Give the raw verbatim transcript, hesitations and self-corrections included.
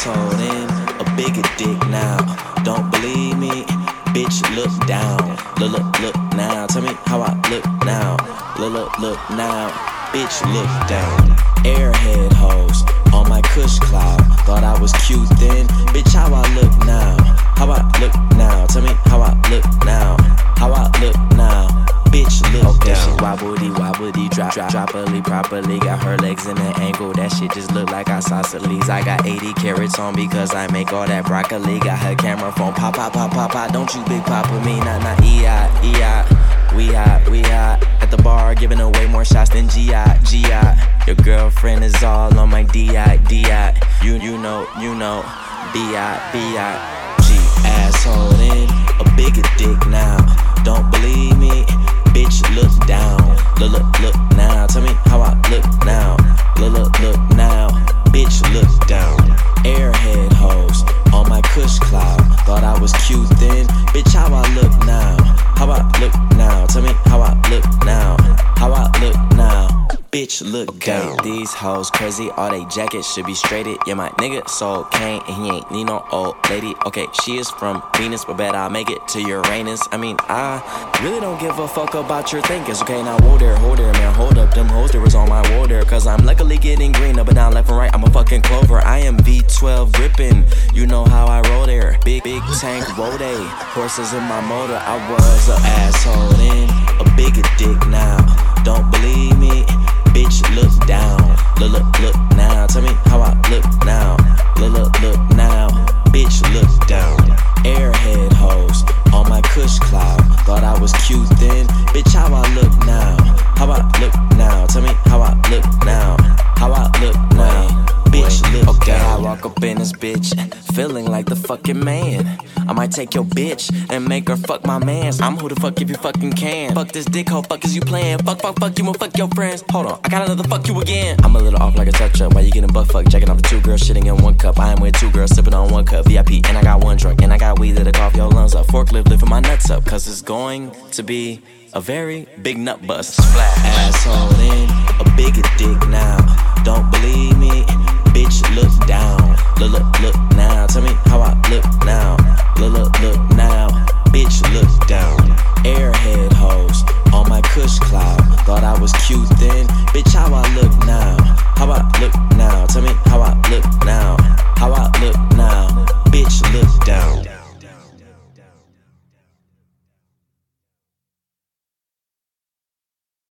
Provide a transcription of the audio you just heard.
asshole, then a bigger dick now. Don't believe me? Bitch, look down. Look, look, look now. Tell me how I look now. Look, look, look now. Bitch, look down. Airhead hoes on my Kush cloud. Thought I was cute then. Bitch, how I look now? How I look now? Tell me how I look now. How I look now? Bitch, look okay, down. She wobbly, wobbly, drop, drop, droppily, properly. Got her legs in an angle. That shit just look like isosceles. I got eighty carats on because I make all that broccoli. Got her camera phone, pop, pop, pop, pop, pop. Don't you big pop with me, nah, nah, E I, E I. We hot, we hot. At the bar, giving away more shots than G I, G I. Your girlfriend is all on my D I, D I. You, you know, you know, B I, B I. G asshole, then a bigger dick now. Don't believe me? Bitch, look down. Look, look, look now. Tell me how I look now. Look, look, look now. Bitch, look down. Airhead hoes on my Kush cloud. Thought I was cute then. Bitch, how I look now? How I look now? Tell me how I look now. How I look now? Bitch, look okay, down. These hoes crazy, all they jackets should be straighted. Yeah, my nigga so Kane and he ain't need no old lady. Okay, she is from Venus, but bet I'll make it to Uranus. I mean, I really don't give a fuck about your thinkers. Okay, now hold there, hold there, man, hold up. Them hoes, there was on my wall there. Cause I'm luckily getting green up and down, left and right. I'm a fucking clover. I am V twelve gripping. You know how I roll there. Big, big tank, roll day. Horses in my motor. I was a asshole, then a bigger dick now. Don't believe me? Bitch, look down. Look, look, look now. Tell me how I look now. Look, look, look now. Bitch, look down. Airhead hoes on my Kush cloud. Thought I was cute then. Bitch, how I look now? How I look now? Tell me how I look now. How I look now? Bitch, look okay, down. I walk up in this bitch, feeling like the fucking man. I might take your bitch and make her fuck my mans. I'm who the fuck if you fucking can. Fuck this dick, hoe, fuck is you playing? Fuck, fuck, fuck you and fuck your friends. Hold on, I got another fuck you again. I'm a little off like a touch up. While you getting butt fucked, jacking off two girls, shitting in one cup. I am with two girls, sipping on one cup. V I P, and I got one drunk, and I got weed that'll cough your lungs up. Forklift lifting my nuts up, cause it's going to be a very big nut bust. Splash. Asshole, then a bigger dick now. Don't believe me? Bitch, look down. Look, look, look now. Tell me how I look now. Look, look, look now. Bitch, look down. Airhead hoes on my Kush cloud. Thought I was cute then. Bitch, how I look now? How I look now? Tell me how I look now. How I look now? Bitch, look down.